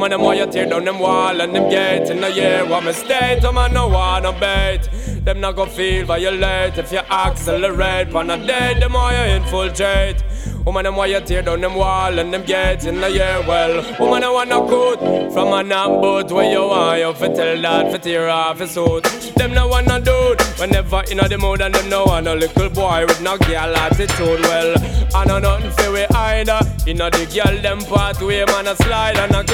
Woman, them want you tear down them wall and them gate. In the year, what mistake, man, no wanna bait. Them not go feel violate if you accelerate. On a day, them want you infiltrate. Woman, them want you tear down them wall and them gate. In the year, well, woman, I want no good from a knock boat where you want you fi tell that fi tear off his suit. Them no want no dude whenever in the mood, and them no want no little boy with no girl attitude. Well, I know nothing fi we either. You know the girl them pathway, man, a slide and a